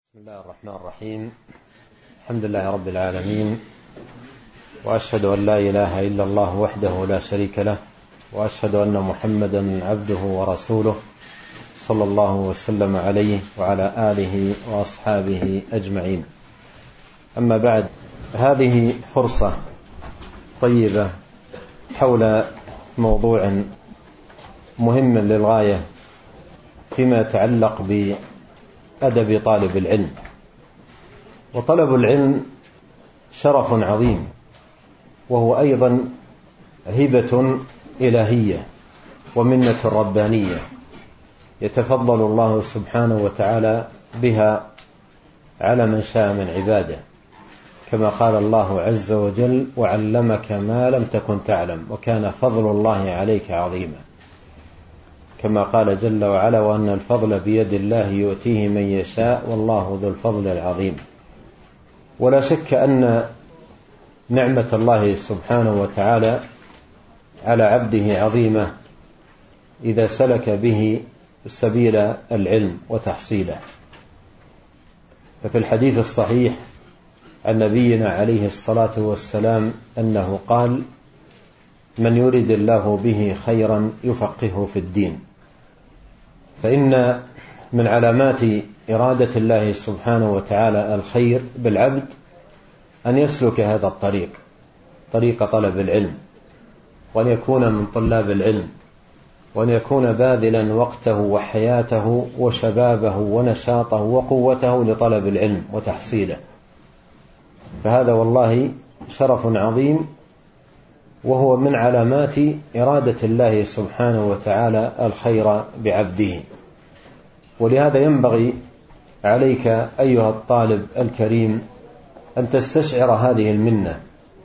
بسم الله الرحمن الرحيم. الحمد لله رب العالمين، وأشهد أن لا إله إلا الله وحده لا شريك له، وأشهد أن محمدا عبده ورسوله صلى الله وسلم عليه وعلى آله وأصحابه أجمعين. أما بعد، هذه فرصة طيبة حول موضوع مهم للغاية فيما يتعلق بأدب طالب العلم. وطلب العلم شرف عظيم، وهو أيضا هبة إلهية ومنة ربانية يتفضل الله سبحانه وتعالى بها على من شاء من عباده، كما قال الله عز وجل: وعلمك ما لم تكن تعلم وكان فضل الله عليك عظيما، كما قال جل وعلا: وأن الفضل بيد الله يؤتيه من يشاء والله ذو الفضل العظيم. ولا شك أن نعمة الله سبحانه وتعالى على عبده عظيمة إذا سلك به سبيل العلم وتحصيله. ففي الحديث الصحيح عن نبينا عليه الصلاة والسلام أنه قال: من يرد الله به خيرا يفقهه في الدين. فإن من علامات إرادة الله سبحانه وتعالى الخير بالعبد أن يسلك هذا الطريق، طريق طلب العلم، وأن يكون من طلاب العلم، وأن يكون باذلا وقته وحياته وشبابه ونشاطه وقوته لطلب العلم وتحصيله. فهذا والله شرف عظيم، وهو من علامات إرادة الله سبحانه وتعالى الخير بعبده. ولهذا ينبغي عليك أيها الطالب الكريم أن تستشعر هذه المنة،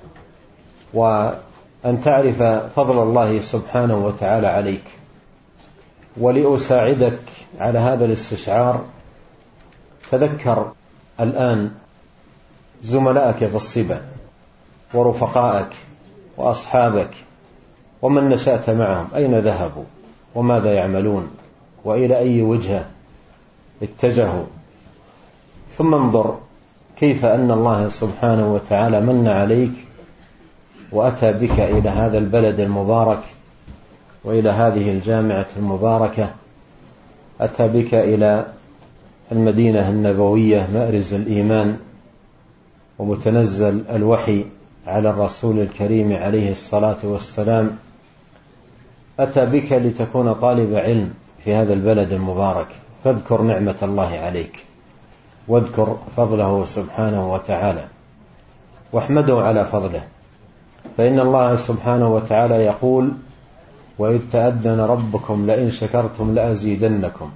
وأن تعرف فضل الله سبحانه وتعالى عليك. ولأساعدك على هذا الاستشعار، تذكر الآن زملائك في الصبا ورفقائك وأصحابك ومن نشأت معهم، أين ذهبوا وماذا يعملون وإلى أي وجهة اتجهوا. ثم انظر كيف أن الله سبحانه وتعالى من عليك وأتى بك إلى هذا البلد المبارك وإلى هذه الجامعة المباركة، أتى بك إلى المدينة النبوية مأرز الإيمان ومتنزل الوحي على الرسول الكريم عليه الصلاة والسلام. أتى بك لتكون طالب علم في هذا البلد المبارك، فاذكر نعمة الله عليك، واذكر فضله سبحانه وتعالى، واحمده على فضله. فإن الله سبحانه وتعالى يقول: وإذ تأذن ربكم لئن شكرتم لأزيدنكم.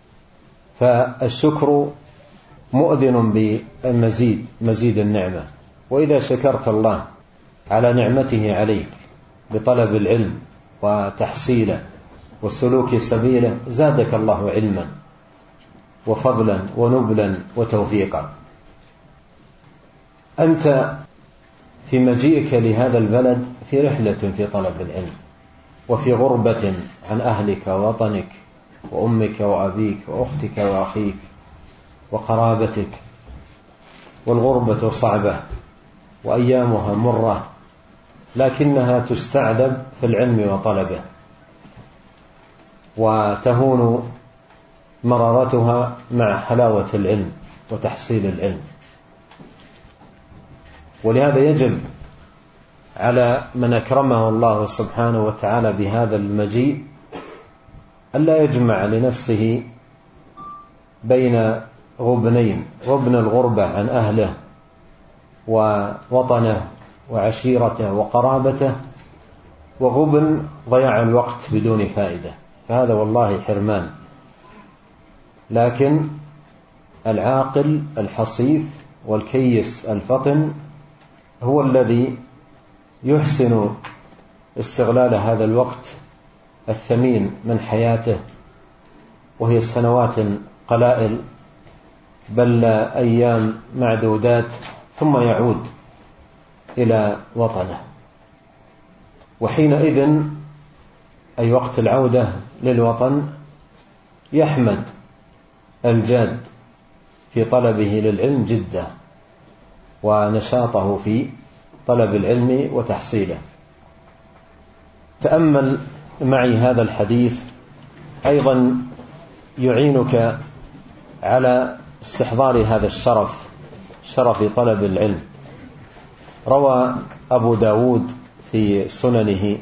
فالشكر مؤذن بالمزيد، مزيد النعمة. وإذا شكرت الله على نعمته عليك بطلب العلم وتحصيله والسلوك سبيله، زادك الله علما وفضلا ونبلا وتوفيقا. أنت في مجيئك لهذا البلد في رحلة في طلب العلم، وفي غربة عن أهلك ووطنك وأمك وأبيك وأختك وأخيك وقرابتك. والغربة صعبة وأيامها مرة، لكنها تستعذب في العلم وطلبه، وتهون مرارتها مع حلاوة العلم وتحصيل العلم. ولهذا يجب على من أكرمه الله سبحانه وتعالى بهذا المجيء ألا يجمع لنفسه بين غبنين: غبن الغربة عن أهله ووطنه وعشيرته وقرابته، وغبن ضياع الوقت بدون فائدة. فهذا والله حرمان. لكن العاقل الحصيف والكيس الفطن هو الذي يحسن استغلال هذا الوقت الثمين من حياته، وهي سنوات قلائل بل أيام معدودات، ثم يعود إلى وطنه. وحينئذ أي وقت العودة للوطن يحمد الجاد في طلبه للعلم جده ونشاطه في طلب العلم وتحصيله. تأمل معي هذا الحديث أيضا يعينك على استحضار هذا الشرف، شرف طلب العلم. روى أبو داود في سننه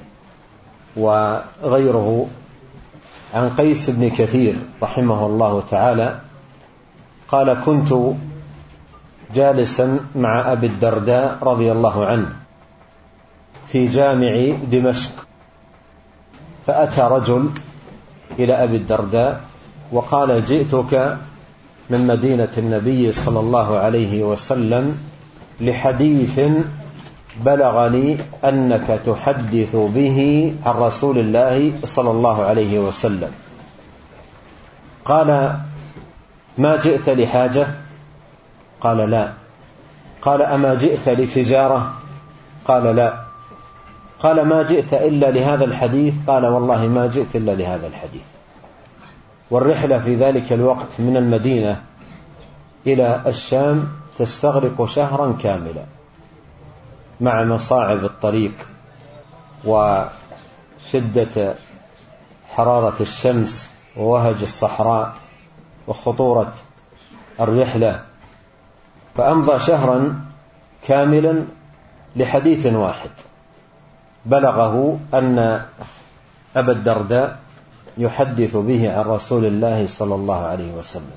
وغيره عن قيس بن كثير رحمه الله تعالى قال: كنت جالسا مع أبي الدرداء رضي الله عنه في جامع دمشق، فأتى رجل إلى أبي الدرداء وقال: جئتك من مدينة النبي صلى الله عليه وسلم لحديث بلغني أنك تحدث به عن رسول الله صلى الله عليه وسلم. قال: ما جئت لحاجة؟ قال: لا. قال: أما جئت لتجارة؟ قال: لا. قال: ما جئت إلا لهذا الحديث؟ قال: والله ما جئت إلا لهذا الحديث. والرحلة في ذلك الوقت من المدينة إلى الشام تستغرق شهرا كاملا مع مصاعب الطريق وشدة حرارة الشمس ووهج الصحراء وخطورة الرحلة، فأمضى شهرا كاملا لحديث واحد بلغه أن أبا الدرداء يحدث به عن رسول الله صلى الله عليه وسلم.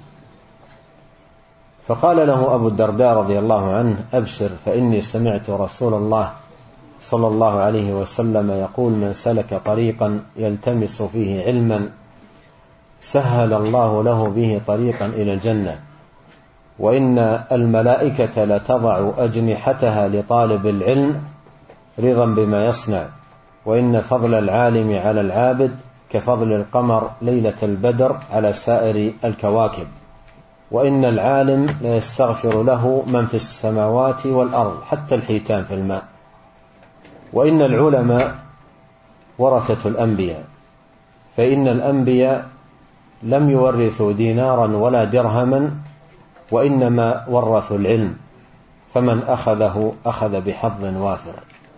فقال له أبو الدرداء رضي الله عنه: أبشر، فإني سمعت رسول الله صلى الله عليه وسلم يقول: من سلك طريقا يلتمس فيه علما سهل الله له به طريقا إلى الجنة، وإن الملائكة لتضع أجنحتها لطالب العلم رضا بما يصنع، وإن فضل العالم على العابد كفضل القمر ليلة البدر على سائر الكواكب، وإن العالم لا يستغفر له من في السماوات والأرض حتى الحيتان في الماء، وإن العلماء ورثة الأنبياء، فإن الأنبياء لم يورثوا دينارا ولا درهما، وإنما ورثوا العلم، فمن أخذه أخذ بحظ وافر.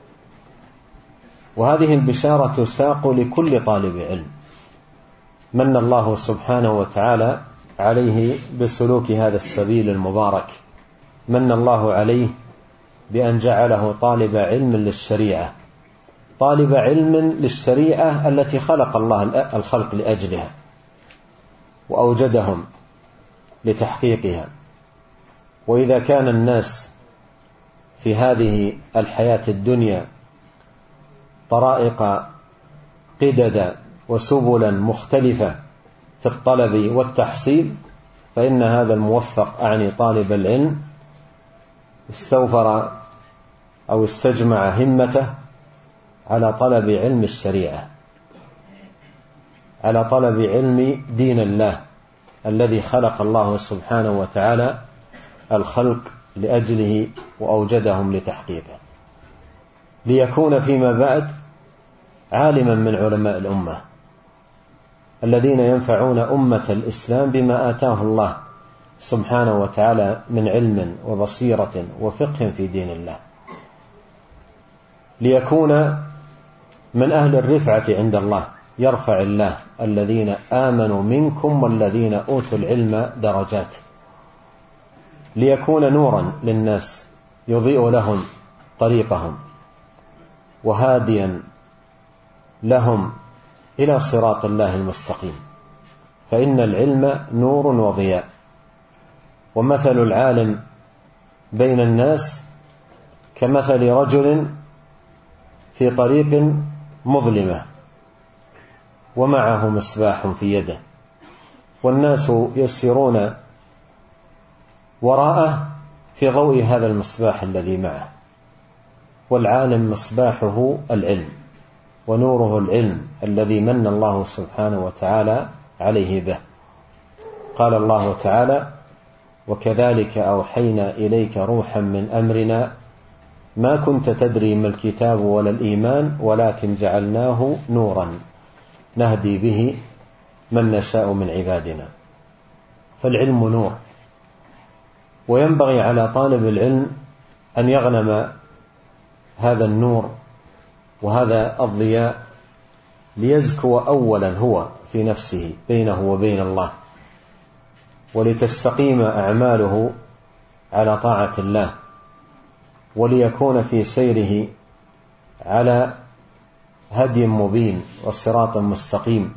وهذه البشارة تساق لكل طالب علم من الله سبحانه وتعالى عليه بسلوك هذا السبيل المبارك. من الله عليه بأن جعله طالب علم للشريعة، طالب علم للشريعة التي خلق الله الخلق لأجلها وأوجدهم لتحقيقها. وإذا كان الناس في هذه الحياة الدنيا طرائق قددا وسبلا مختلفة في الطلب والتحصيل، فإن هذا الموفق أعني طالب العلم استوفر أو استجمع همته على طلب علم الشريعة، على طلب علم دين الله الذي خلق الله سبحانه وتعالى الخلق لأجله وأوجدهم لتحقيقه، ليكون فيما بعد عالما من علماء الأمة الذين ينفعون أمة الإسلام بما آتاه الله سبحانه وتعالى من علم وبصيرة وفقه في دين الله، ليكون من أهل الرفعة عند الله، يرفع الله الذين آمنوا منكم والذين أوتوا العلم درجات، ليكون نورا للناس يضيء لهم طريقهم وهاديا لهم إلى صراط الله المستقيم. فإن العلم نور وضياء، ومثل العالم بين الناس كمثل رجل في طريق مظلمة ومعه مصباح في يده، والناس يسيرون وراءه في ضوء هذا المصباح الذي معه، والعالم مصباحه العلم ونوره العلم الذي من الله سبحانه وتعالى عليه به. قال الله تعالى: وكذلك أوحينا إليك روحا من أمرنا ما كنت تدري ما الكتاب ولا الإيمان ولكن جعلناه نورا نهدي به من نشاء من عبادنا. فالعلم نور، وينبغي على طالب العلم أن يغنم هذا النور وهذا الضياء ليزكو أولا هو في نفسه بينه وبين الله، ولتستقيم أعماله على طاعة الله، وليكون في سيره على هدي مبين وصراط مستقيم.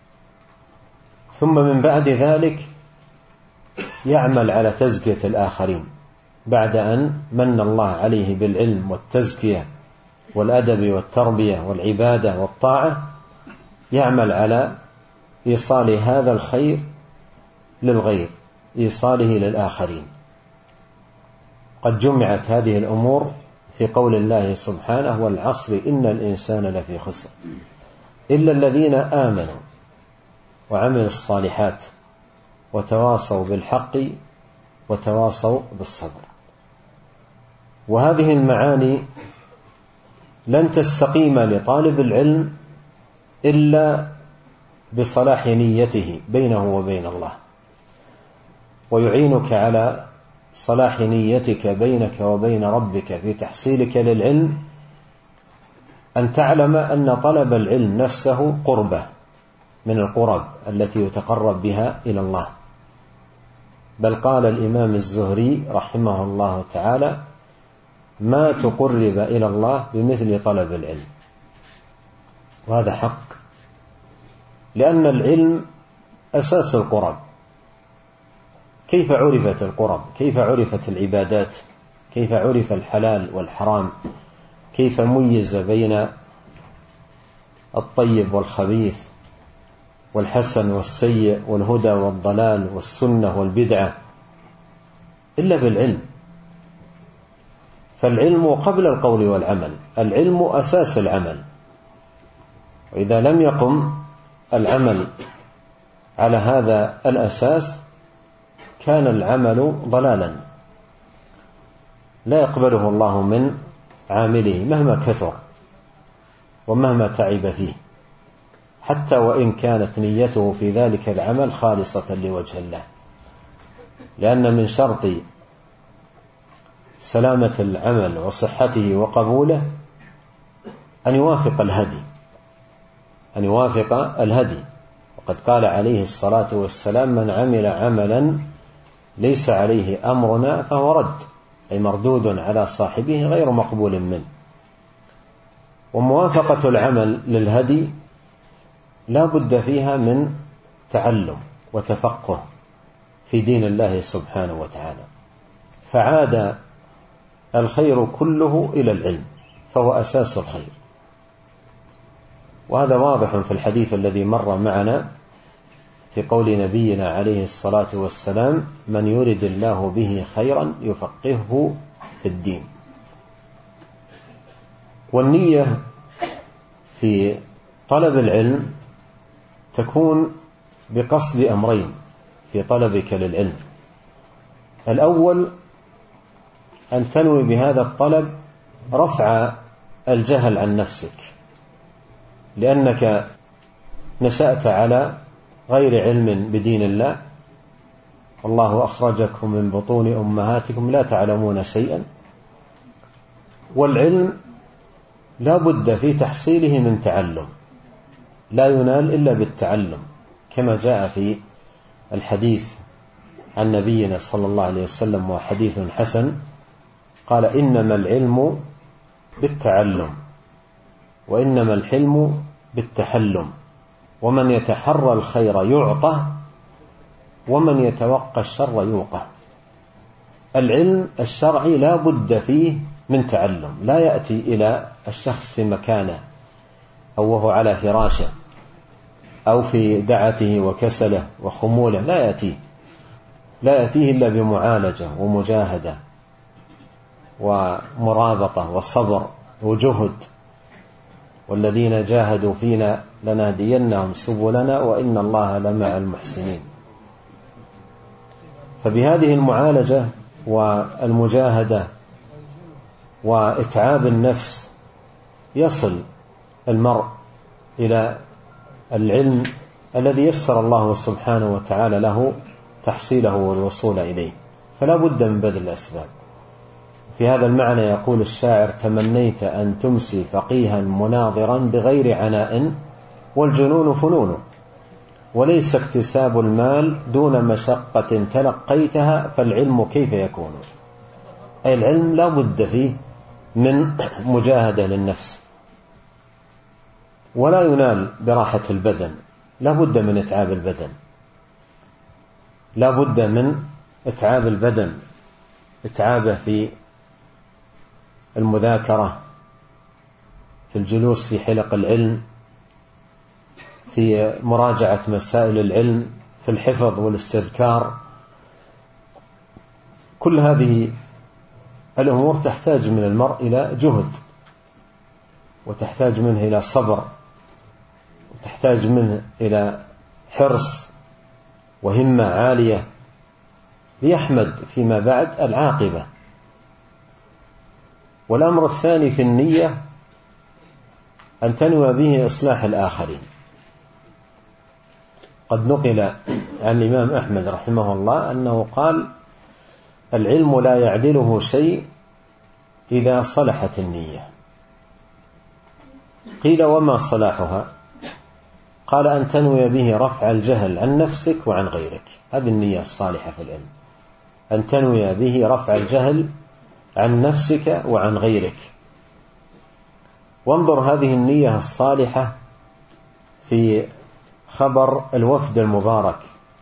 ثم من بعد ذلك يعمل على تزكية الآخرين بعد أن من الله عليه بالعلم والتزكية والأدب والتربية والعبادة والطاعة، يعمل على إيصال هذا الخير للغير، إيصاله للآخرين. قد جمعت هذه الأمور في قول الله سبحانه: والعصر إن الإنسان لفي خسر إلا الذين آمنوا وعملوا الصالحات وتواصوا بالحق وتواصوا بالصبر. وهذه المعاني لن تستقيم لطالب العلم إلا بصلاح نيته بينه وبين الله. ويعينك على صلاح نيتك بينك وبين ربك في تحصيلك للعلم أن تعلم أن طلب العلم نفسه قربة من القرب التي يتقرب بها إلى الله. بل قال الإمام الزهري رحمه الله تعالى: ما تقرب إلى الله بمثل طلب العلم. وهذا حق، لأن العلم أساس القرب. كيف عرفت القرب؟ كيف عرفت العبادات؟ كيف عرف الحلال والحرام؟ كيف ميز بين الطيب والخبيث والحسن والسيء والهدى والضلال والسنة والبدعة؟ إلا بالعلم. فالعلم قبل القول والعمل، العلم أساس العمل، وإذا لم يقم العمل على هذا الأساس كان العمل ضلالا لا يقبله الله من عامله مهما كثر ومهما تعب فيه، حتى وإن كانت نيته في ذلك العمل خالصة لوجه الله. لأن من شرط سلامة العمل وصحته وقبوله أن يوافق الهدي. وقد قال عليه الصلاة والسلام: من عمل عملا ليس عليه أمرنا فهو رد، أي مردود على صاحبه غير مقبول منه. وموافقة العمل للهدي لا بد فيها من تعلم وتفقه في دين الله سبحانه وتعالى، فعاد الخير كله إلى العلم، فهو أساس الخير. وهذا واضح في الحديث الذي مر معنا في قول نبينا عليه الصلاة والسلام: من يرد الله به خيرا يفقهه في الدين. والنية في طلب العلم تكون بقصد أمرين في طلبك للعلم: الأول أن تنوي بهذا الطلب رفع الجهل عن نفسك، لأنك نشأت على غير علم بدين الله، والله أخرجكم من بطون أمهاتكم لا تعلمون شيئا. والعلم لا بد في تحصيله من تعلم، لا ينال إلا بالتعلم، كما جاء في الحديث عن نبينا صلى الله عليه وسلم وحديث حسن قال: إنما العلم بالتعلم وإنما الحلم بالتحلم، ومن يتحرى الخير يعطى ومن يتوقى الشر يوقى. العلم الشرعي لا بد فيه من تعلم، لا يأتي إلى الشخص في مكانه أو وهو على فراشه أو في دعته وكسله وخموله، لا يأتيه إلا بمعالجة ومجاهدة ومرابطة وصبر وجهد. والذين جاهدوا فينا لنهدينهم سبلنا وإن الله لمع المحسنين. فبهذه المعالجة والمجاهدة وإتعاب النفس يصل المرء إلى العلم الذي يسر الله سبحانه وتعالى له تحصيله والوصول إليه. فلا بد من بذل الأسباب. في هذا المعنى يقول الشاعر: تمنيت أن تمسي فقيها مناظرا بغير عناء، والجنون فنون، وليس اكتساب المال دون مشقة تلقيتها، فالعلم كيف يكون؟ أي العلم لا بد فيه من مجاهدة للنفس، ولا ينال براحة البدن، لا بد من إتعاب البدن، لا بد من إتعاب البدن، إتعابه في المذاكرة، في الجلوس في حلق العلم، في مراجعة مسائل العلم، في الحفظ والاستذكار. كل هذه الأمور تحتاج من المرء إلى جهد، وتحتاج منه إلى صبر، وتحتاج منه إلى حرص وهمة عالية ليحمد فيما بعد العاقبة. والأمر الثاني في النية أن تنوى به إصلاح الآخرين. قد نقل عن الإمام أحمد رحمه الله أنه قال: العلم لا يعدله شيء إذا صلحت النية. قيل: وما صلاحها؟ قال: أن تنوي به رفع الجهل عن نفسك وعن غيرك. هذه النية الصالحة في العلم، أن تنوي به رفع الجهل عن نفسك وعن غيرك. وانظر هذه النية الصالحة في خبر الوفد المبارك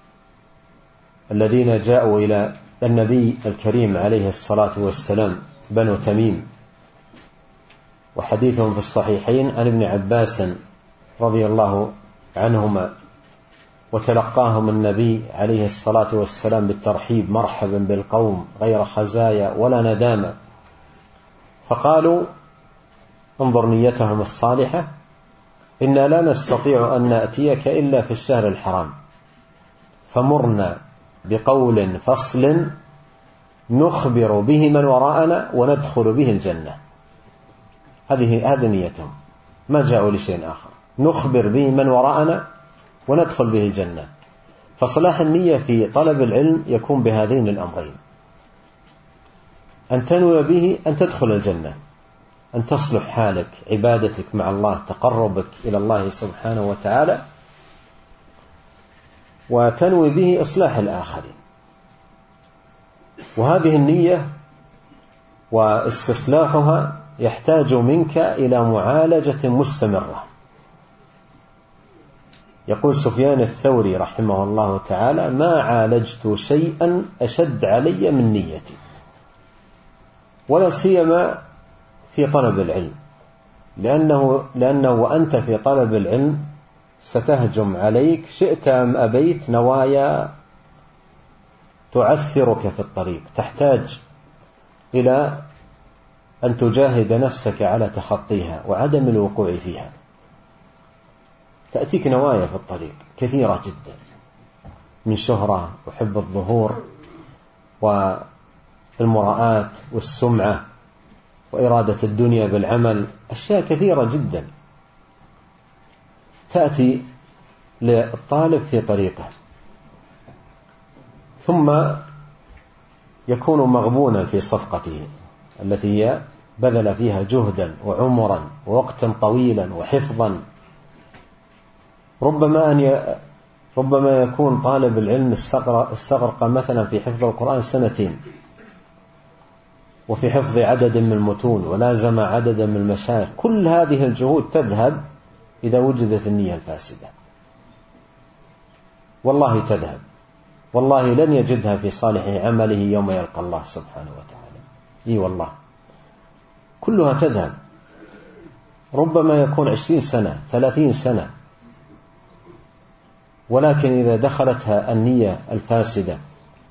الذين جاءوا إلى النبي الكريم عليه الصلاة والسلام، بنو تميم، وحديثهم في الصحيحين عن ابن عباس رضي الله عنهما: وتلقاهم النبي عليه الصلاة والسلام بالترحيب: مرحبا بالقوم غير خزايا ولا ندامة. فقالوا: انظر نيتهم الصالحة: إنا لا نستطيع أن نأتيك إلا في الشهر الحرام، فمرنا بقول فصل نخبر به من وراءنا وندخل به الجنة. هذه نيتهم، ما جاءوا لشيء آخر، نخبر به من وراءنا وندخل به الجنة. فصلاح النية في طلب العلم يكون بهذين الأمرين: أن تنوي به أن تدخل الجنة، أن تصلح حالك، عبادتك مع الله، تقربك إلى الله سبحانه وتعالى، وتنوي به إصلاح الآخرين. وهذه النية واستصلاحها يحتاج منك إلى معالجة مستمرة. يقول سفيان الثوري رحمه الله تعالى: ما عالجت شيئا أشد علي من نيتي، ولا سيما في طلب العلم، لأنه وأنت في طلب العلم ستهجم عليك شئت أم أبيت نوايا تعثرك في الطريق، تحتاج إلى أن تجاهد نفسك على تخطيها وعدم الوقوع فيها. تأتيك نوايا في الطريق كثيرة جدا، من شهرة وحب الظهور والمراءات والسمعة وإرادة الدنيا بالعمل، أشياء كثيرة جدا تأتي للطالب في طريقه، ثم يكون مغبونا في صفقته التي هي بذل فيها جهدا وعمرا ووقتا طويلا وحفظا. ربما يكون طالب العلم استغرق مثلا في حفظ القرآن 2 سنين، وفي حفظ عدد من المتون، ولازم عددا من المشايخ. كل هذه الجهود تذهب إذا وجدت النية الفاسدة، والله تذهب، والله لن يجدها في صالح عمله يوم يلقى الله سبحانه وتعالى. إي والله كلها تذهب. ربما يكون 20 سنة 30 سنة، ولكن إذا دخلتها النية الفاسدة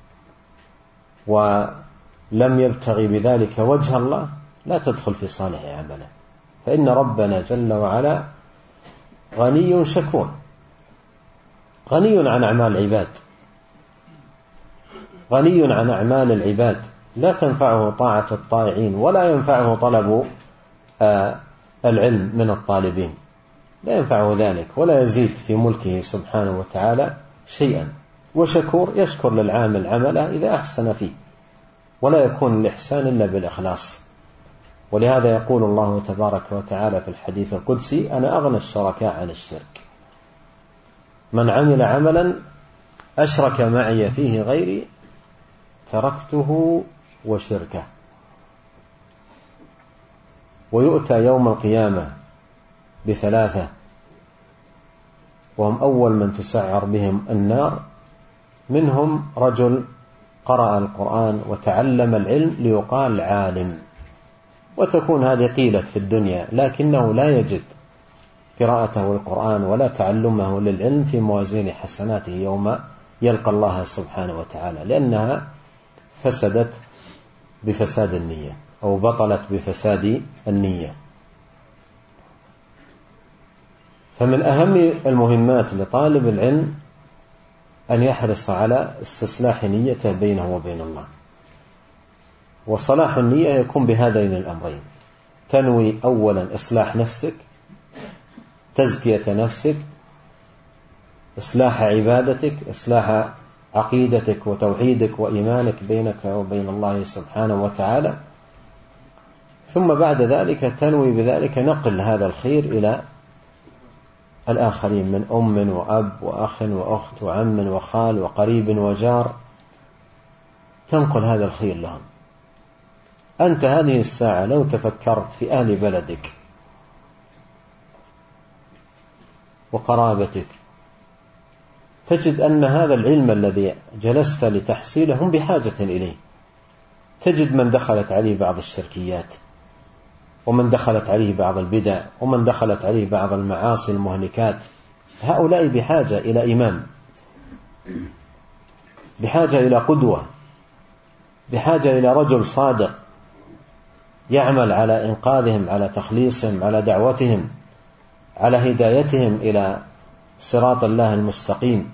ولم يبتغي بذلك وجه الله لا تدخل في صالح عمله. فإن ربنا جل وعلا غني شكور، غني عن أعمال العباد، غني عن أعمال العباد، لا تنفعه طاعة الطائعين، ولا ينفعه طلب العلم من الطالبين، لا ينفعه ذلك، ولا يزيد في ملكه سبحانه وتعالى شيئا. وشكور يشكر للعامل عمله إذا أحسن فيه، ولا يكون الإحسان إلا بالإخلاص. ولهذا يقول الله تبارك وتعالى في الحديث القدسي: أنا أغنى الشركاء عن الشرك، من عمل عملا أشرك معي فيه غيري تركته وشركه. ويؤتى يوم القيامة بثلاثة وهم أول من تسعر بهم النار، منهم رجل قرأ القرآن وتعلم العلم ليقال عالم، وتكون هذه قيلت في الدنيا، لكنه لا يجد قراءته القرآن ولا تعلمه للعلم في موازين حسناته يوم يلقى الله سبحانه وتعالى، لأنها فسدت بفساد النية أو بطلت بفساد النية. فمن أهم المهمات لطالب العلم أن يحرص على استصلاح نيته بينه وبين الله. وصلاح النية يكون بهذين الأمرين: تنوي أولا إصلاح نفسك، تزكية نفسك، إصلاح عبادتك، إصلاح عقيدتك وتوحيدك وإيمانك بينك وبين الله سبحانه وتعالى، ثم بعد ذلك تنوي بذلك نقل هذا الخير إلى الآخرين من أم وأب وأخ وأخت وعم وخال وقريب وجار، تنقل هذا الخير لهم. أنت هذه الساعة لو تفكرت في أهل بلدك وقرابتك تجد أن هذا العلم الذي جلست لتحصيله هم بحاجة إليه. تجد من دخلت عليه بعض الشركيات، ومن دخلت عليه بعض البدع، ومن دخلت عليه بعض المعاصي المهلكات. هؤلاء بحاجة إلى إمام، بحاجة إلى قدوة، بحاجة إلى رجل صادق يعمل على إنقاذهم، على تخليصهم، على دعوتهم، على هدايتهم إلى صراط الله المستقيم.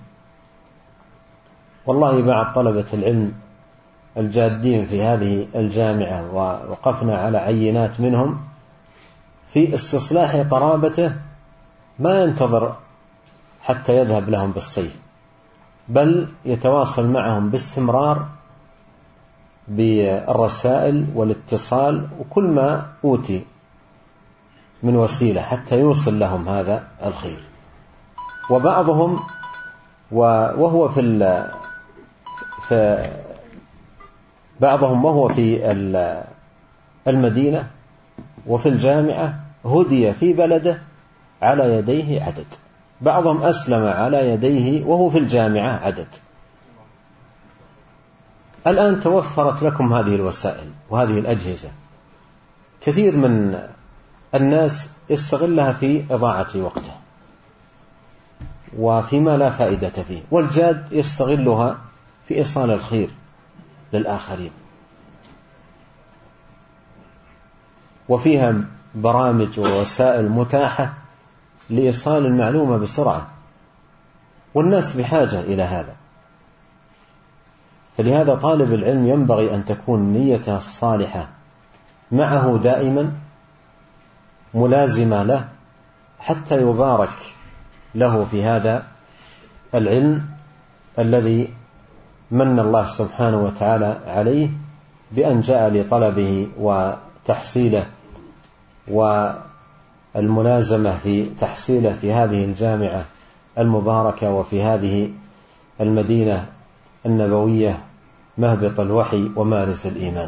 والله بعد طلبة العلم الجادين في هذه الجامعة ووقفنا على عينات منهم في استصلاح قرابته ما ينتظر حتى يذهب لهم بالصيف، بل يتواصل معهم باستمرار بالرسائل والاتصال وكل ما أوتي من وسيلة حتى يوصل لهم هذا الخير. وبعضهم وهو بعضهم وهو في المدينة وفي الجامعة هدي في بلده على يديه عدد، بعضهم أسلم على يديه وهو في الجامعة عدد. الآن توفرت لكم هذه الوسائل وهذه الأجهزة، كثير من الناس يستغلها في إضاعة وقته وفيما لا فائدة فيه، والجاد يستغلها في إيصال الخير للآخرين. وفيها برامج ووسائل متاحة لإيصال المعلومة بسرعة، والناس بحاجة إلى هذا. فلهذا طالب العلم ينبغي أن تكون نيته الصالحة معه دائما ملازمة له، حتى يبارك له في هذا العلم الذي من الله سبحانه وتعالى عليه بأن جاء لطلبه وتحصيله والملازمة في تحصيله في هذه الجامعة المباركة وفي هذه المدينة النبوية مهبط الوحي ومارس الإيمان.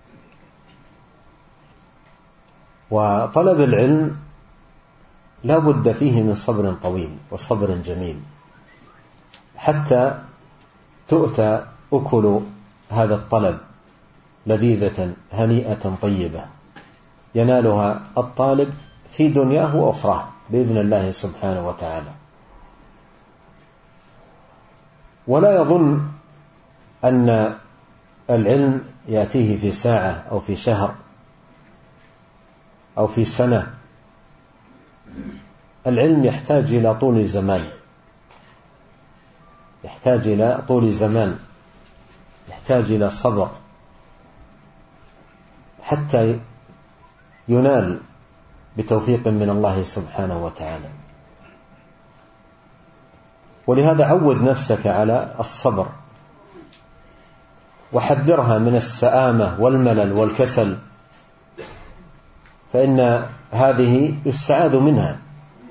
وطلب العلم لا بد فيه من صبر طويل وصبر جميل حتى تؤتى أكل هذا الطلب لذيذة هنيئة طيبة ينالها الطالب في دنياه وأخراه بإذن الله سبحانه وتعالى. ولا يظن أن العلم يأتيه في ساعة أو في شهر أو في سنة. العلم يحتاج إلى طول زمان، يحتاج إلى طول زمان، يحتاج إلى صبر حتى ينال بتوفيق من الله سبحانه وتعالى. ولهذا عود نفسك على الصبر وحذرها من السآمة والملل والكسل، فإن هذه يستعاذ منها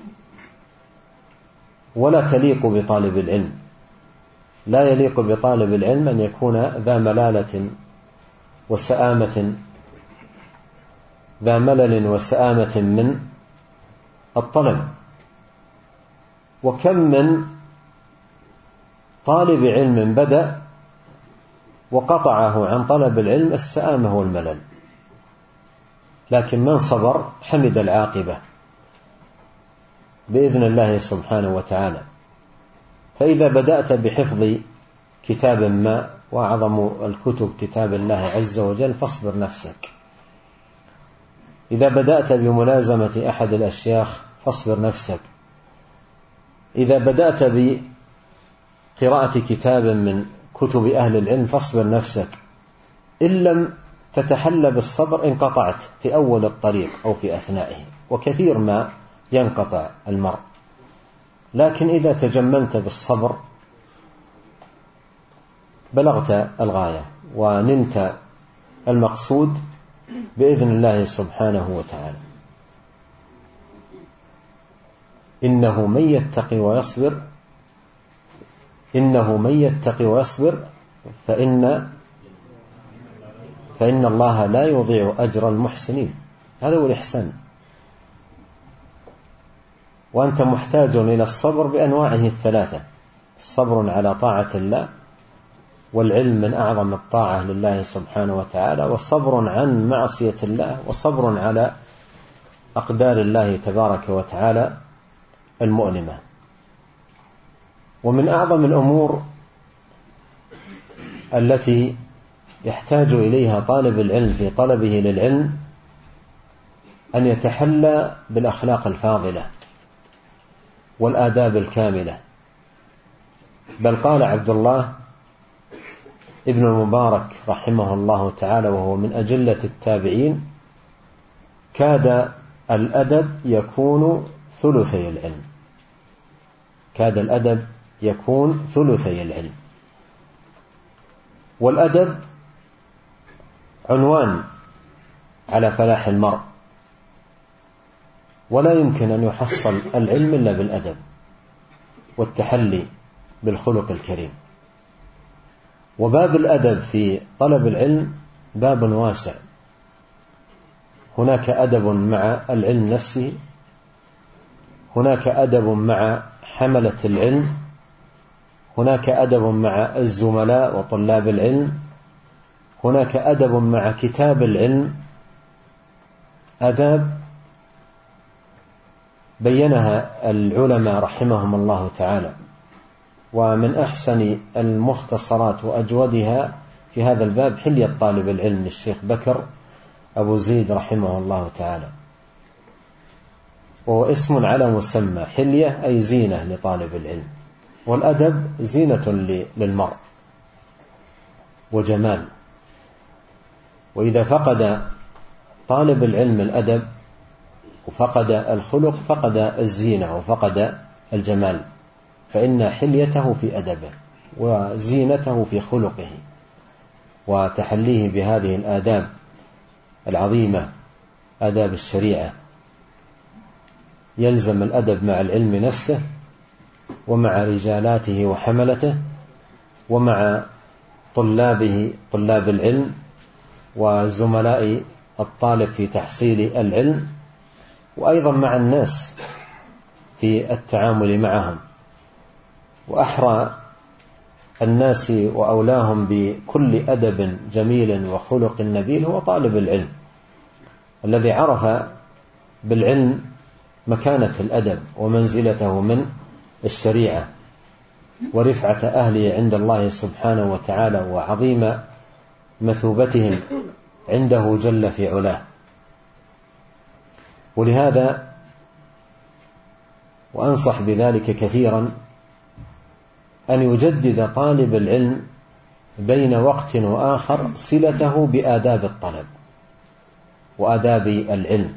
ولا تليق بطالب العلم. لا يليق بطالب العلم أن يكون ذا ملالة وسآمة، ذا ملل وسآمة من الطلب. وكم من طالب علم بدأ وقطعه عن طلب العلم السآمة والملل، لكن من صبر حمد العاقبة بإذن الله سبحانه وتعالى. فإذا بدأت بحفظ كتاب ما، وأعظم الكتب كتاب الله عز وجل، فاصبر نفسك. إذا بدأت بملازمة أحد الأشياخ فاصبر نفسك. إذا بدأت بقراءة كتاب من كتب أهل العلم فاصبر نفسك. إن لم تتحلى بالصبر انقطعت في أول الطريق أو في أثنائه، وكثير ما ينقطع المرء. لكن إذا تجملت بالصبر بلغت الغاية ونلت المقصود بإذن الله سبحانه وتعالى. إنه من يتقي ويصبر فإن الله لا يضيع أجر المحسنين. هذا هو الإحسان. وأنت محتاج إلى الصبر بأنواعه الثلاثة: صبر على طاعة الله، والعلم من أعظم الطاعة لله سبحانه وتعالى، وصبر عن معصية الله، وصبر على أقدار الله تبارك وتعالى المؤلمة. ومن أعظم الأمور التي يحتاج إليها طالب العلم في طلبه للعلم أن يتحلى بالأخلاق الفاضلة والآداب الكاملة. بل قال عبد الله ابن المبارك رحمه الله تعالى، وهو من أجلة التابعين: كاد الأدب يكون ثلثي العلم. كاد الأدب يكون ثلثي العلم. والأدب عنوان على فلاح المرء، ولا يمكن أن يحصل العلم إلا بالأدب والتحلي بالخلق الكريم. وباب الأدب في طلب العلم باب واسع. هناك أدب مع العلم نفسه، هناك أدب مع حملة العلم، هناك أدب مع الزملاء وطلاب العلم، هناك أدب مع كتاب العلم. آداب بينها العلماء رحمهم الله تعالى. ومن أحسن المختصرات وأجودها في هذا الباب حلية طالب العلم للشيخ بكر أبو زيد رحمه الله تعالى، وهو اسم على مسمى. حلية أي زينة لطالب العلم، والأدب زينة للمرء وجمال. وإذا فقد طالب العلم الأدب وفقد الخلق فقد الزينة وفقد الجمال، فإن حليته في أدبه وزينته في خلقه وتحليه بهذه الآداب العظيمة، آداب الشريعة. يلزم الأدب مع العلم نفسه، ومع رجالاته وحملته، ومع طلابه طلاب العلم، وزملاء الطالب في تحصيل العلم، وأيضا مع الناس في التعامل معهم. وأحرى الناس وأولاهم بكل أدب جميل وخلق نبيل هو طالب العلم، الذي عرف بالعلم مكانة الأدب ومنزلته من الشريعة ورفعة أهله عند الله سبحانه وتعالى، وعظيم مثوبتهم عنده جل في علاه. ولهذا وأنصح بذلك كثيرا أن يجدد طالب العلم بين وقت وآخر صلته بآداب الطلب وآداب العلم،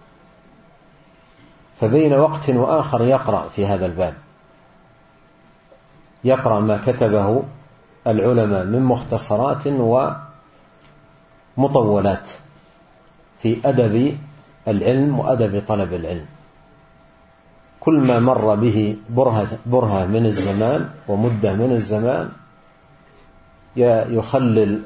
فبين وقت وآخر يقرأ في هذا الباب، يقرأ ما كتبه العلماء من مختصرات ومطولات في أدب العلم وأدب طلب العلم، كل ما مر به برهة من الزمان ومدة من الزمان يخلل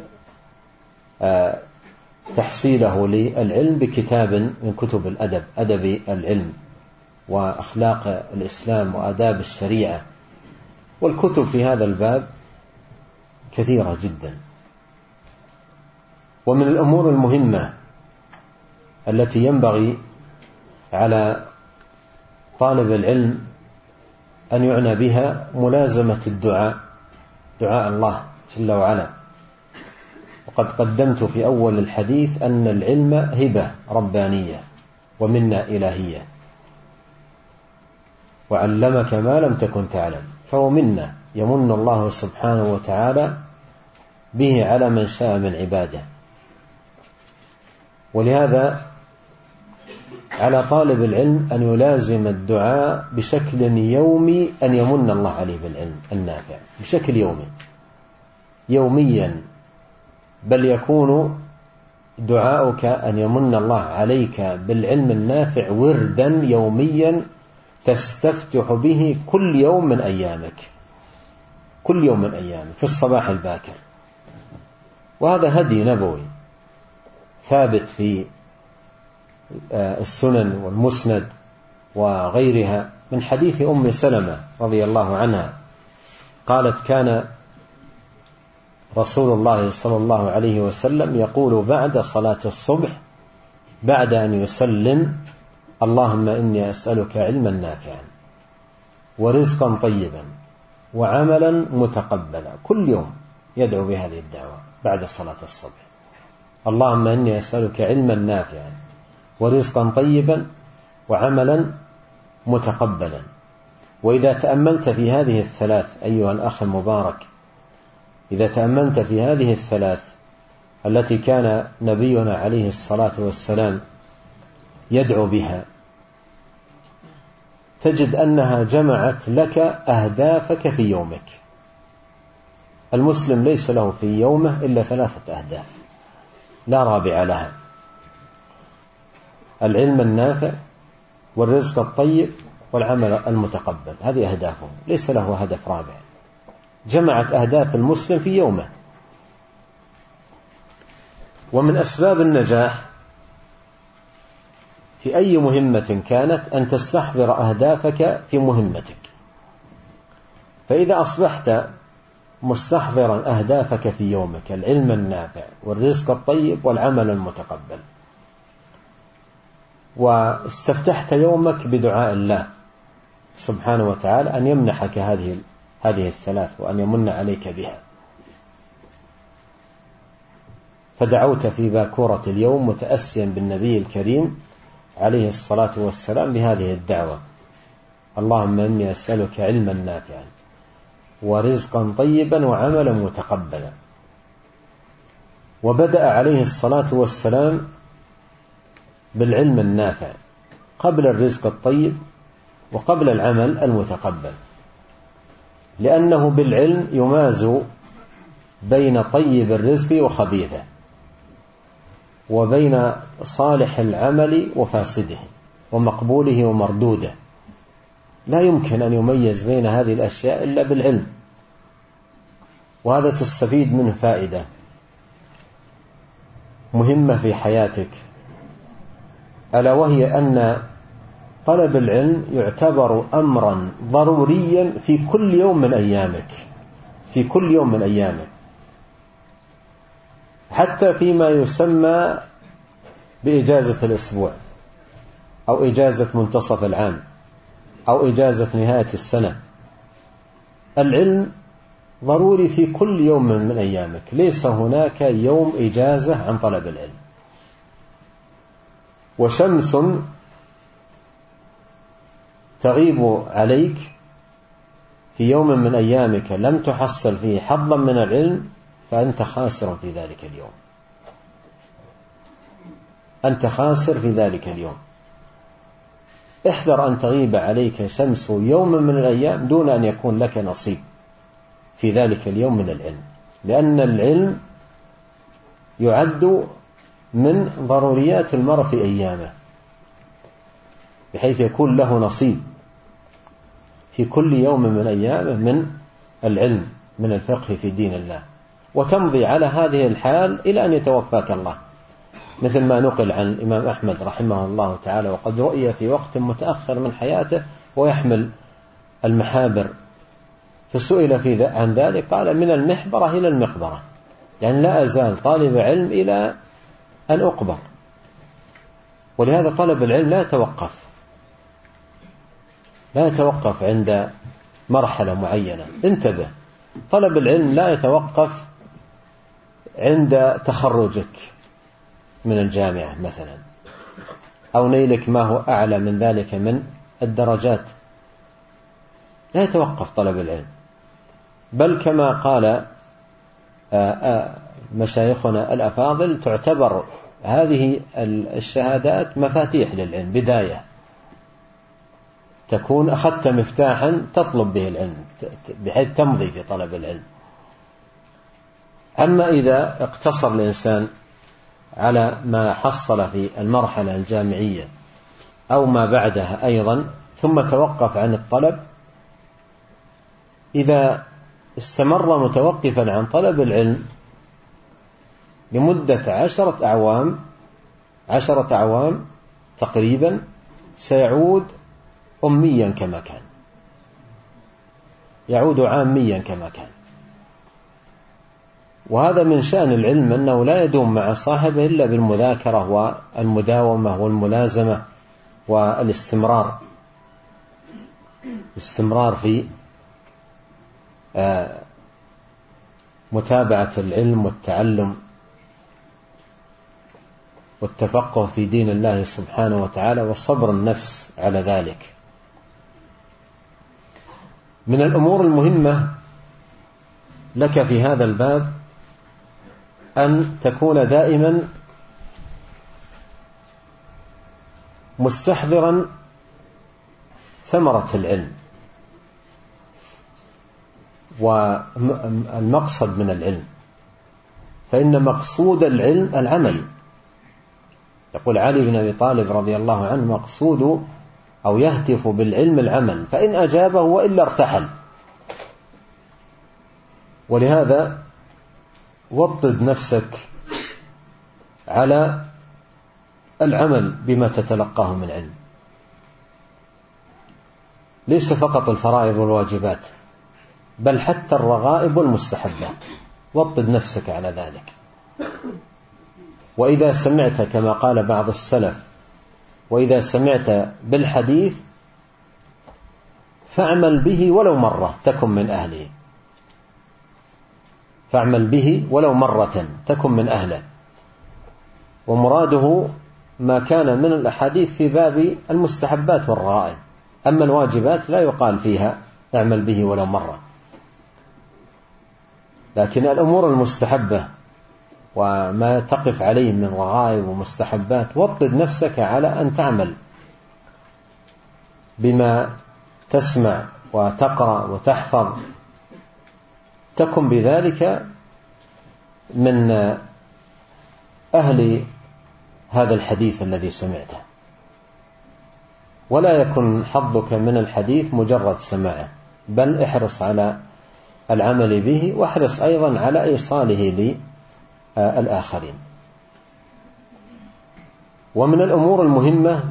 تحصيله للعلم بكتاب من كتب الأدب، أدب العلم وأخلاق الإسلام وآداب الشريعة. والكتب في هذا الباب كثيرة جدا. ومن الأمور المهمة التي ينبغي على طالب العلم أن يعنى بها ملازمة الدعاء، دعاء الله جل وعلا. وقد قدمت في أول الحديث أن العلم هبة ربانية ومنة إلهية، وعلمك ما لم تكن تعلم، فهو منة يمن الله سبحانه وتعالى به على من شاء من عباده. ولهذا على طالب العلم أن يلازم الدعاء بشكل يومي، أن يمن الله عليه بالعلم النافع بشكل يوميا، بل يكون دعاؤك أن يمن الله عليك بالعلم النافع وردا يوميا تستفتح به كل يوم من أيامك، كل يوم من أيامك في الصباح الباكر. وهذا هدي نبوي ثابت في السنن والمسند وغيرها من حديث أم سلمة رضي الله عنها قالت: كان رسول الله صلى الله عليه وسلم يقول بعد صلاة الصبح بعد أن يسلم: اللهم إني أسألك علما نافعا ورزقا طيبا وعملا متقبلا. كل يوم يدعو بهذه الدعوة بعد صلاة الصبح: اللهم إني أسألك علما نافعا ورزقا طيبا وعملا متقبلا. وإذا تأملت في هذه الثلاث أيها الأخ المبارك، إذا تأملت في هذه الثلاث التي كان نبينا عليه الصلاة والسلام يدعو بها، تجد أنها جمعت لك أهدافك في يومك. المسلم ليس له في يومه إلا 3 أهداف لا رابع لها: العلم النافع والرزق الطيب والعمل المتقبل. هذه أهدافه، ليس له هدف رابع. جمعت أهداف المسلم في يومه. ومن أسباب النجاح في أي مهمة كانت أن تستحضر أهدافك في مهمتك. فإذا أصبحت مستحضرا أهدافك في يومك: العلم النافع والرزق الطيب والعمل المتقبل، واستفتحت يومك بدعاء الله سبحانه وتعالى أن يمنحك هذه الثلاث وأن يمن عليك بها، فدعوت في باكورة اليوم متأسيا بالنبي الكريم عليه الصلاة والسلام بهذه الدعوة: اللهم إني أسألك علما نافعا ورزقا طيبا وعملا متقبلا. وبدأ عليه الصلاة والسلام بالعلم النافع قبل الرزق الطيب وقبل العمل المتقبل، لأنه بالعلم يماز بين طيب الرزق وخبيثه، وبين صالح العمل وفاسده، ومقبوله ومردوده. لا يمكن أن يميز بين هذه الأشياء إلا بالعلم. وهذا تستفيد منه فائدة مهمة في حياتك، ألا وهي أن طلب العلم يعتبر أمرا ضروريا في كل يوم من أيامك، في كل يوم من أيامك، حتى فيما يسمى بإجازة الأسبوع أو إجازة منتصف العام أو إجازة نهاية السنة. العلم ضروري في كل يوم من أيامك، ليس هناك يوم إجازة عن طلب العلم. وشمس تغيب عليك في يوم من أيامك لم تحصل فيه حظا من العلم فأنت خاسر في ذلك اليوم، أنت خاسر في ذلك اليوم. احذر أن تغيب عليك شمس يوم من الأيام دون أن يكون لك نصيب في ذلك اليوم من العلم، لأن العلم يعد من ضروريات المرء في أيامه، بحيث يكون له نصيب في كل يوم من أيامه من العلم، من الفقه في دين الله، وتمضي على هذه الحال إلى أن يتوفاك الله، مثل ما نقل عن الإمام أحمد رحمه الله تعالى، وقد رؤي في وقت متأخر من حياته ويحمل المحابر، فسئل عن ذلك قال: من المحبرة إلى المقبرة، يعني لا أزال طالب علم إلى أن أقبر. ولهذا طلب العلم لا يتوقف عند مرحلة معينة. انتبه، طلب العلم لا يتوقف عند تخرجك من الجامعة مثلا، أو نيلك ما هو أعلى من ذلك من الدرجات، لا يتوقف طلب العلم، بل كما قال مشايخنا الأفاضل: تعتبر هذه الشهادات مفاتيح للعلم، بداية تكون أخذت مفتاحا تطلب به العلم بحيث تمضي في طلب العلم. أما إذا اقتصر الإنسان على ما حصل في المرحلة الجامعية أو ما بعدها أيضا ثم توقف عن الطلب، إذا استمر متوقفا عن طلب العلم لمدة 10 أعوام تقريبا، سيعود أميا كما كان، يعود عاميا كما كان. وهذا من شأن العلم أنه لا يدوم مع صاحبه إلا بالمذاكرة والمداومة والملازمة والاستمرار في متابعة العلم والتعلم والتفقه في دين الله سبحانه وتعالى، وصبر النفس على ذلك. من الأمور المهمة لك في هذا الباب أن تكون دائما مستحضرا ثمرة العلم والمقصد من العلم، فإن مقصود العلم العمل. يقول علي بن أبي طالب رضي الله عنه: مقصود أو يهتف بالعلم العمل، فإن أجابه وإلا ارتحل. ولهذا وطد نفسك على العمل بما تتلقاه من علم، ليس فقط الفرائض والواجبات، بل حتى الرغائب والمستحبات، وطد نفسك على ذلك. وإذا سمعت كما قال بعض السلف: وإذا سمعت بالحديث فاعمل به ولو مرة تكن من أهله، فاعمل به ولو مرة تكن من أهله. ومراده ما كان من الأحاديث في باب المستحبات والرغائب، أما الواجبات لا يقال فيها اعمل به ولو مرة، لكن الأمور المستحبة وما تقف عليه من رغائب ومستحبات وطد نفسك على أن تعمل بما تسمع وتقرأ وتحفظ، تكن بذلك من أهل هذا الحديث الذي سمعته، ولا يكن حظك من الحديث مجرد سماعه، بل احرص على العمل به، واحرص أيضا على إيصاله للآخرين. ومن الأمور المهمة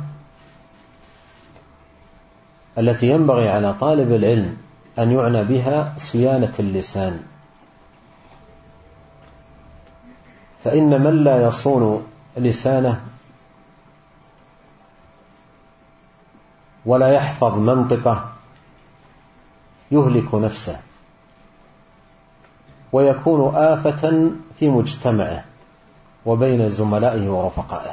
التي ينبغي على طالب العلم أن يعنى بها صيانة اللسان، فإن من لا يصون لسانه ولا يحفظ منطقه يهلك نفسه ويكون آفة في مجتمعه وبين زملائه ورفقائه.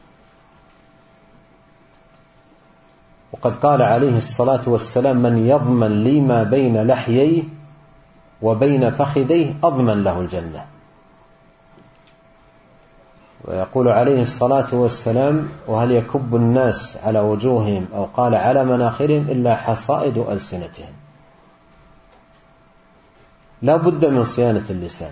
وقد قال عليه الصلاة والسلام: من يضمن لي ما بين لحييه وبين فخذيه أضمن له الجنة. ويقول عليه الصلاة والسلام: وهل يكب الناس على وجوههم أو قال على مناخرهم إلا حصائد ألسنتهم. لا بد من صيانة اللسان،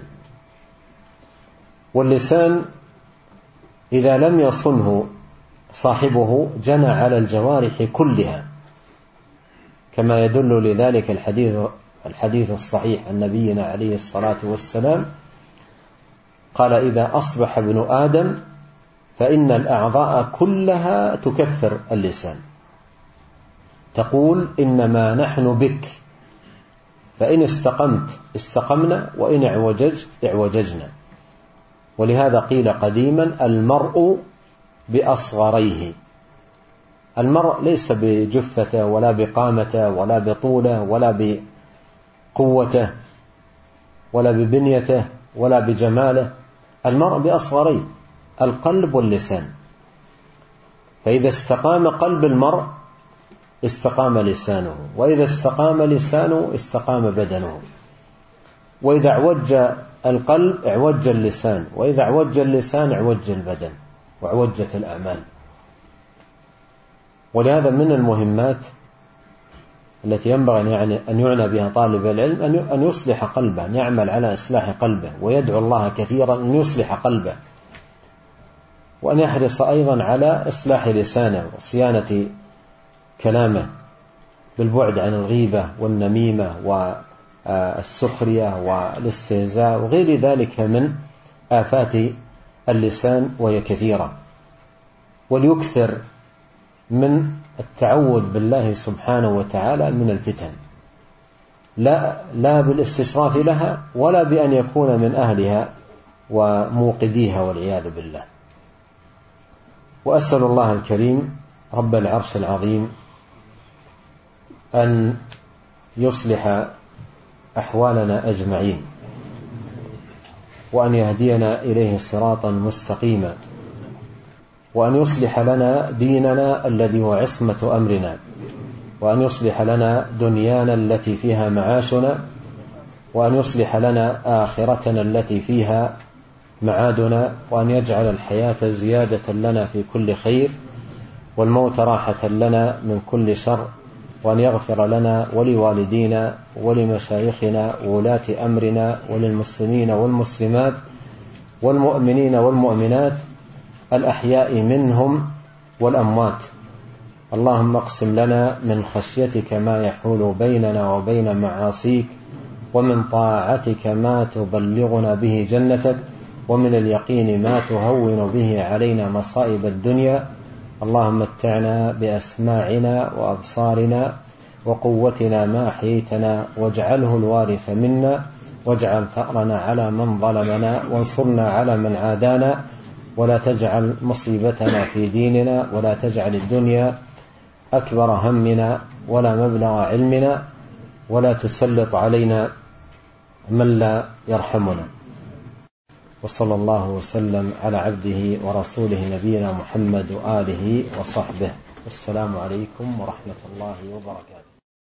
واللسان إذا لم يصنه صاحبه جنى على الجوارح كلها، كما يدل لذلك الحديث الصحيح عن نبينا عليه الصلاة والسلام قال: إذا أصبح ابن آدم فإن الأعضاء كلها تكفر اللسان، تقول: إنما نحن بك، فإن استقمت استقمنا، وإن اعوججت اعوججنا. ولهذا قيل قديما: المرء بأصغريه. المرء ليس بجثته ولا بقامته ولا بطوله ولا بقوته ولا ببنيته ولا بجماله، المرء بأصغريه، القلب واللسان. فإذا استقام قلب المرء استقام لسانه، وإذا استقام لسانه استقام بدنه، وإذا اعوج القلب اعوج اللسان، وإذا اعوج اللسان اعوج البدن واعوجت الأعمال. ولهذا من المهمات التي ينبغي يعني أن يعنى بها طالب العلم أن يصلح قلبه، أن يعمل على إصلاح قلبه، ويدعو الله كثيرا أن يصلح قلبه، وأن يحرص أيضا على إصلاح لسانه وصيانة كلامه بالبعد عن الغيبة والنميمة والسخرية والاستهزاء وغير ذلك من آفات اللسان، وهي كثيرة. وليكثر من التعوذ بالله سبحانه وتعالى من الفتن، لا بالاستشراف لها ولا بأن يكون من أهلها وموقديها والعياذ بالله. وأسأل الله الكريم رب العرش العظيم أن يصلح أحوالنا أجمعين، وأن يهدينا إليه صراطا مستقيما، وأن يصلح لنا ديننا الذي هو عصمة أمرنا، وأن يصلح لنا دنيانا التي فيها معاشنا، وأن يصلح لنا آخرتنا التي فيها معادنا، وأن يجعل الحياة زيادة لنا في كل خير، والموت راحة لنا من كل شر، وأن يغفر لنا ولوالدينا ولمشايخنا وولاة أمرنا وللمسلمين والمسلمات والمؤمنين والمؤمنات الأحياء منهم والأموات. اللهم اقسم لنا من خشيتك ما يحول بيننا وبين معاصيك، ومن طاعتك ما تبلغنا به جنتك، ومن اليقين ما تهون به علينا مصائب الدنيا. اللهم متعنا بأسماعنا وأبصارنا وقوتنا ما أحييتنا، واجعله الوارث منا، واجعل ثأرنا على من ظلمنا، وانصرنا على من عادانا، ولا تجعل مصيبتنا في ديننا، ولا تجعل الدنيا أكبر همنا ولا مبلغ علمنا، ولا تسلط علينا من لا يرحمنا. وصلى الله وسلم على عبده ورسوله نبينا محمد وآله وصحبه. والسلام عليكم ورحمة الله وبركاته.